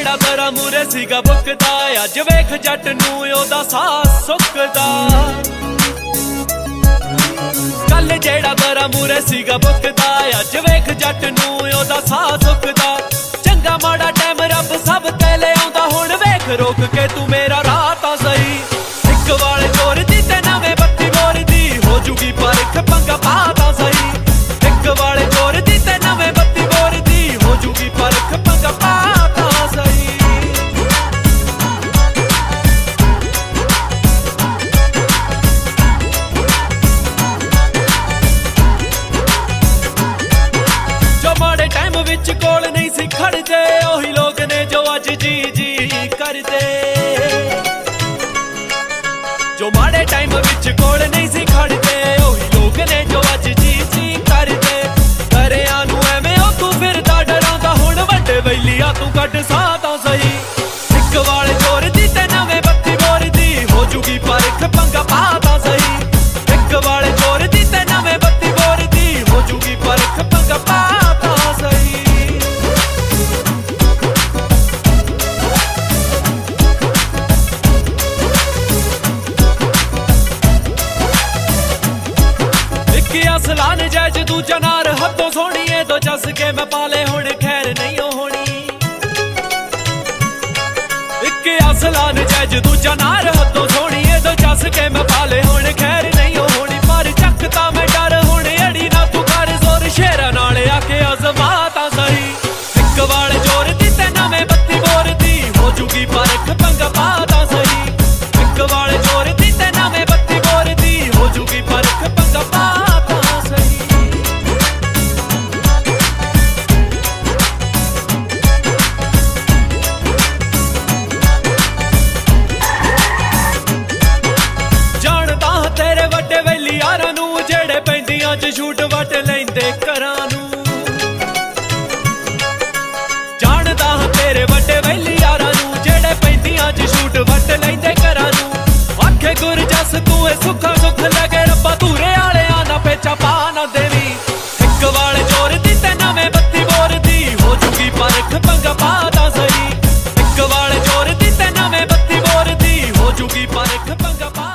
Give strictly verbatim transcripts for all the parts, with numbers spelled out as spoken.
जेड़ा दरा मूरे सीगा बुकदा अज वेख जट नूं ओदा साह सुकदा। कल जेड़ा दरा मूरे सीगा बुकदा अज वेख जट नूं ओदा साह सुकदा। चंगा माड़ा टाइम रब सब ते ले आउंदा हुण वेख रोक के तू मेरा राह तां सही। इक वाले चोर दी ते नवें बत्ती बोर दी हो जूगी परख पंगा पा तां सही। इक वाले चोर दी ते नवें बत्ती बोर दी हो जूगी परख पंगा पा तां सही। जो माड़े टाइम विच कोल नहीं सी खड़दे ओही लोग ने जो अज जी जी करदे। जो माड़े टाइम विच कोल नहीं सी खड़दे ओही लोग ने जो अज जी जी करदे। दरिया नूं एवें ओ तू फिरदा डरांदा हुण वड्डे वैलिया तू कढ साह तां सही। इक वाले चोर दी ते नवें बत्ती बोर दी हो जूगी परख पंगा पा तां सही। इक वाले चोर दी ते नवें बत्ती बोर दी हो जूगी परख पंगा पा तां सही। असलान जैज दूजा नार हथों सोहणीए तो जस के मैं पाले हुण खैर नहीं होनी। इक असलान जैज दूजा नार हथों सोहणीए तो जस के मैं पाले हुण खैर नहीं होनी। पर चकता मैं डर हुण अड़ी ना तू कर जोर शेरा नाल आके अजमा तां सही। इक वाले चोर दी ते नवें बत्ती बोर दी हो जूगी परख पंगा पा तां सही। इक वाले चोर दी ते नवें बत्ती बोर दी हो जूगी परख पंगा पा। झूठ वट लेंदे घरां नूं जानदा हां तेरे वड्डे वैली यारां नूं जेड़े पैंदियां च झूठ वट लेंदे घरां नूं। आखे गुर जस तू ए सुखा सुख लगे रब्बा तूरे आलियां ना पेचा पा ना देवी। इक वाले चोर दी ते नवें बत्ती बोर दी हो जूगी परख पंगा पा तां सही। इक वाले चोर दी ते नवें बत्ती बोर दी हो जूगी परख पंगा पा।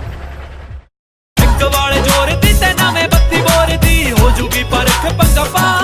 वाले चोर दी ते नवें बत्ती बोर दी हो जूगी परख पंगा पा।